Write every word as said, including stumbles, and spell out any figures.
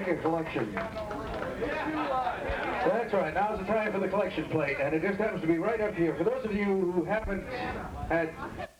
make a collection. That's right. Now's the time for the collection plate, and it just happens to be right up here. For those of you who haven't had